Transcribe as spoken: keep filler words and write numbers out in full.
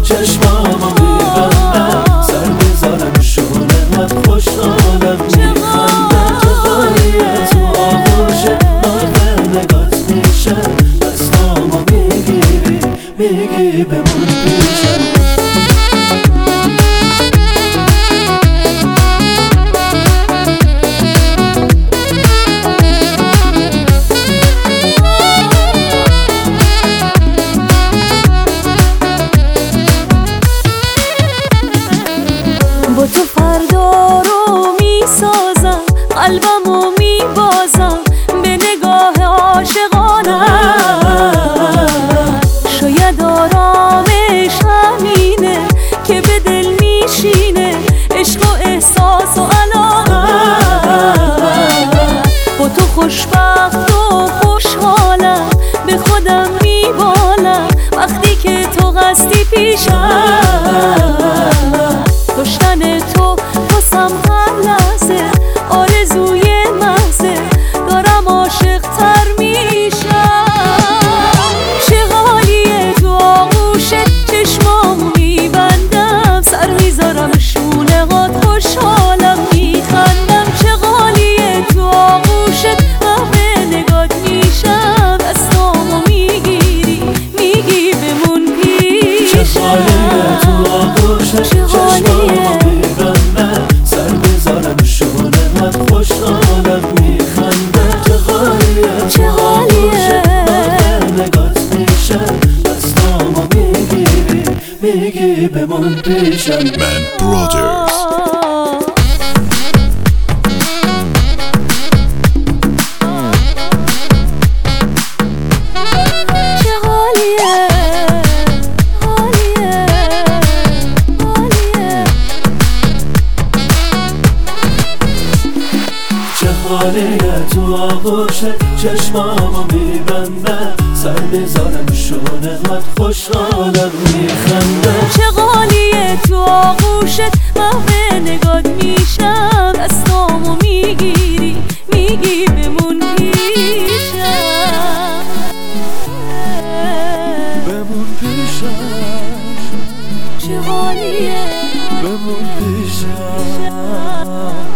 چشمامو میبندم سر بذارم شونه قد خوشحالم میخندم چقدریه تو آغوشه من نگات میشم دستامو میگیری میگی بمون پیشم با تو فردا رو میسازم قلبمو میبازم به نگاه عاشقانم شاید آرامش همینه که به دل میشینه عشق و احساس و علاقه با تو خوشبخت و خوشحالم به خودم میبالم وقتی که تو قصدی پیشم داشتن تو واسم هر لحظه آرزوی محضه دارم عاشق تر میشم چه حالیه تو آغوشت چشمامو میبندم سر میذارم شونه قد خوشحالم میخندم چه حالیه تو آغوشت من به نگات میشم دستامو میگیری میگی بمون پیشم چه حالیه تو آغوشت چشمامو میبندم سر بذارم شونه قد خوشحالم میخندم چه حالیه چه حالیه من به نگات میشم دستامو میگیری میگی بمون پیشم Man Brothers. چه حالیه حالیه حالیه چه حالیه تو آغوشت چشمامو میبندم سر بذارم شونه قد خوشحالم میخندم چه حالیه تو آغوشت من به نگات میشم دستامو میگیری میگی بمون پیشم بمون پیشم چه حالیه بمون پیشم